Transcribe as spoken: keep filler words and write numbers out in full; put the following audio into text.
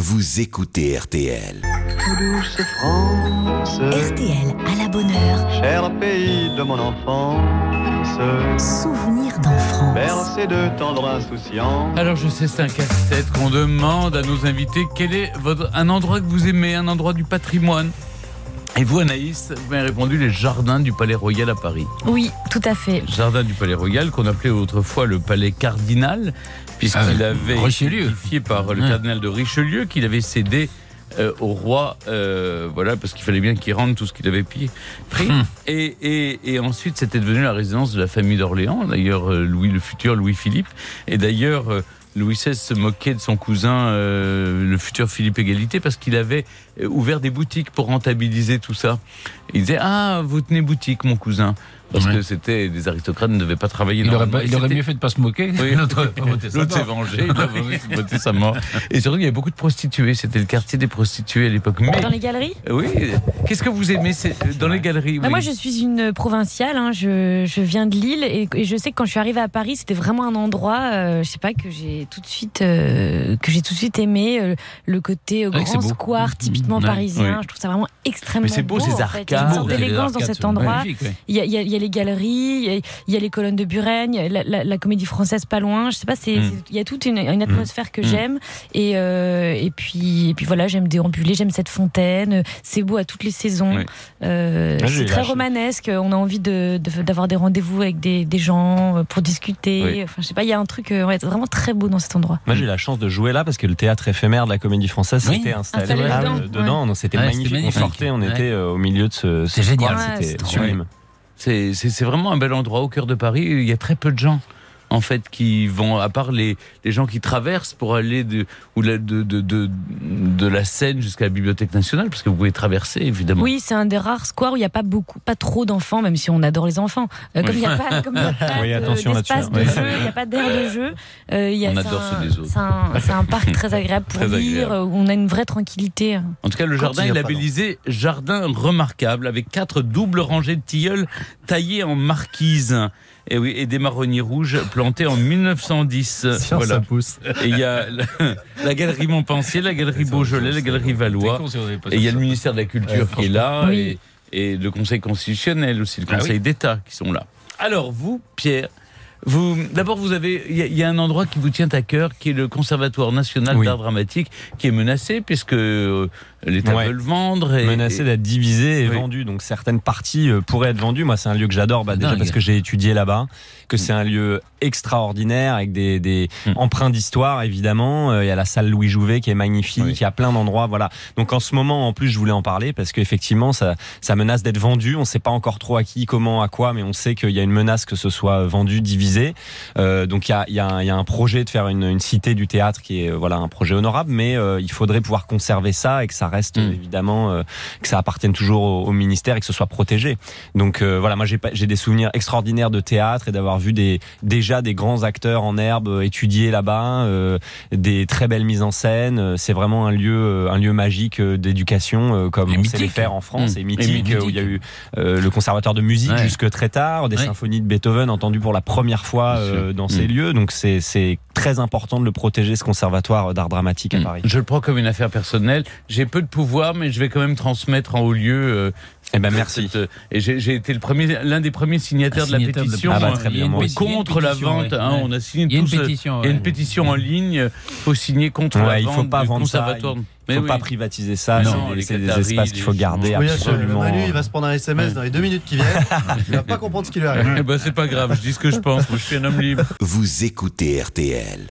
Vous écoutez R T L. Douce France, R T L à la bonne heure. cher pays de mon enfance, Souvenirs d'enfance. bercé de tendre insouciance. Alors je sais, c'est un casse-tête qu'on demande à nos invités. Quel est votre, un endroit que vous aimez, un endroit du patrimoine ? Et vous, Anaïs, vous m'avez répondu les jardins du Palais Royal à Paris. Oui, tout à fait. Jardin du Palais Royal, qu'on appelait autrefois le Palais Cardinal, puisqu'il Ah, avait Richelieu. été édifié par le Ouais. cardinal de Richelieu, qu'il avait cédé euh, au roi, euh, voilà, parce qu'il fallait bien qu'il rende tout ce qu'il avait pris. pris. Hum. Et, et, et ensuite, c'était devenu la résidence de la famille d'Orléans, d'ailleurs, euh, Louis le futur Louis-Philippe. Et d'ailleurs, euh, Louis seize se moquait de son cousin, euh, le futur Philippe Égalité, parce qu'il avait euh, ouvert des boutiques pour rentabiliser tout ça. Il disait « Ah, vous tenez boutique, mon cousin ». Parce Ouais. que c'était des aristocrates ne devaient pas travailler Il aurait, normalement. pas- il aurait C'était- mieux fait de pas se moquer. Oui. L'autre aurait pas voté sa L'autre s'est mort. vengé, il a voté- voté sa mort. Et surtout, il y avait beaucoup de prostituées. C'était le quartier des prostituées à l'époque. Mais, Dans les galeries oui, qu'est-ce que vous aimez c'est, dans les galeries Bah, oui. Moi, je suis une provinciale. Hein. Je, je viens de Lille et, et je sais que quand je suis arrivée à Paris, c'était vraiment un endroit, euh, je sais pas, que j'ai tout de suite, euh, que j'ai tout de suite aimé. euh, le côté euh, Ouais, c'est grand beau. square, typiquement Ouais, parisien. oui. Je trouve ça vraiment extrêmement Mais c'est beau, ces en fait. arcades. Il y a une sorte Les d'élégance dans arcades cet sont endroit. magnifiques, ouais. Il y, a, il, y a, il y a les galeries, il y a, il y a les colonnes de Bureigne, la, la, la comédie française pas loin. Je sais pas, c'est, Mm. c'est- il y a toute une, une atmosphère que Mm. j'aime. Et, euh, et puis, et puis voilà, j'aime déambuler, j'aime cette fontaine. C'est beau à toutes les saisons. Oui. Euh, Ah, j'ai c'est eu très la chance. romanesque. On a envie de, de- d'avoir des rendez-vous avec des, des gens euh, pour discuter. Oui. Enfin, je sais pas, il y a un truc euh, ouais, vraiment très beau dans cet endroit. Moi j'ai eu la chance de jouer là parce que le théâtre éphémère de la Comédie Française Oui. s'était installé, Installé euh, dedans, dedans. Donc c'était Ouais, magnifique. c'était magnifique. On sortait, on Ouais. était euh, au milieu de ce. C'est ce génial. square, Ouais, C'était c'est trop sublime. C'est, c'est, c'est vraiment un bel endroit au cœur de Paris. Il y a très peu de gens, en fait, qui vont, à part les, les gens qui traversent pour aller de, ou la, de, de, de, de la Seine jusqu'à la Bibliothèque nationale, parce que vous pouvez traverser, évidemment. Oui, c'est un des rares squares où il n'y a pas beaucoup, pas trop d'enfants, même si on adore les enfants. Euh, comme il n'y a pas, comme il y a pas Oui, de- attention d'espace de là-dessus. jeu, il n'y a pas d'air de jeu. euh, il y a, On c'est adore un- ceux des autres. C'est un, c'est un parc très agréable pour Très lire, agréable. où on a une vraie tranquillité. En tout cas, le Quand jardin il y est a pas labellisé jardin remarquable avec quatre doubles rangées de tilleuls taillés en marquise. Et oui, et des marronniers rouges plantés en mille neuf cent dix. Voilà. pousse. Et il y a la, la galerie Montpensier, la galerie Beaujolais, la galerie Valois. Et il y a le ministère de la Culture qui est là Oui. et, et le Conseil constitutionnel aussi, le Ah Conseil oui. d'État qui sont là. Alors vous, Pierre, vous d'abord vous avez il y, a- il y a un endroit qui vous tient à cœur qui est le Conservatoire national Oui. d'art dramatique qui est menacé puisque euh, l'État Ouais. veut le vendre et, Menacé et- d'être divisé et Oui. vendu. Donc certaines parties euh, pourraient être vendues. Moi, c'est un lieu que j'adore, bah, déjà Dingue. parce que j'ai étudié là-bas, que c'est un lieu extraordinaire avec des, des Mm. empreintes d'histoire évidemment. Euh, Il y a la salle Louis Jouvet qui est magnifique. Oui. Il y a plein d'endroits. Voilà. Donc en ce moment, en plus, je voulais en parler parce qu'effectivement, ça, ça menace d'être vendu. On ne sait pas encore trop à qui, comment, à quoi, mais on sait qu'il y a une menace que ce soit vendu, divisé. Euh, donc il y a, il y, a un- il y a un projet de faire une, une cité du théâtre qui est euh, voilà un projet honorable, mais euh, il faudrait pouvoir conserver ça et que ça reste Mm. euh, évidemment euh, que ça appartienne toujours au, au ministère et que ce soit protégé. Donc euh, voilà, moi j'ai pas- j'ai des souvenirs extraordinaires de théâtre et d'avoir vu des déjà des grands acteurs en herbe euh, étudier là-bas, euh, des très belles mises en scène. Euh, C'est vraiment un lieu euh, un lieu magique euh, d'éducation euh, comme Et on sait les mythique. faire en France, Mm. et Et mythique, mythique. euh, où il y a eu euh, le conservatoire de musique Ouais. jusque très tard, des Ouais. symphonies de Beethoven entendues pour la première fois Bien sûr. euh, dans ces Mm. lieux. Donc c'est c'est très important de le protéger, ce conservatoire d'art dramatique à Mm. Paris. Je le prends comme une affaire personnelle. J'ai peu de pouvoir, mais je vais quand même transmettre en haut lieu. euh, Eh ben cette- merci. cette- et j'ai j'ai été le premier, l'un des premiers signataires Un de la signataire de la pétition. pétition. Ah bah, euh, très bien, Il y a une moi péti- aussi. il y a une contre la pétition, vente. ouais. hein, Ouais. on a signé Il y a une tous, euh, pétition. Il y a une ouais. pétition en ligne. Il faut signer contre Ouais, la il vente faut pas du vendre ça, conservatoire. Il Mais faut oui. pas privatiser ça. Non, c'est les des- c'est des Qataris, espaces qu'il faut les garder Chinois. Oui, sûr, le absolument. Manu, il va se prendre un S M S Ouais. dans les deux minutes qui viennent. Il va pas comprendre ce qui lui arrive. Eh ben, c'est pas grave, je dis ce que je pense. Moi, je suis un homme libre. Vous écoutez R T L.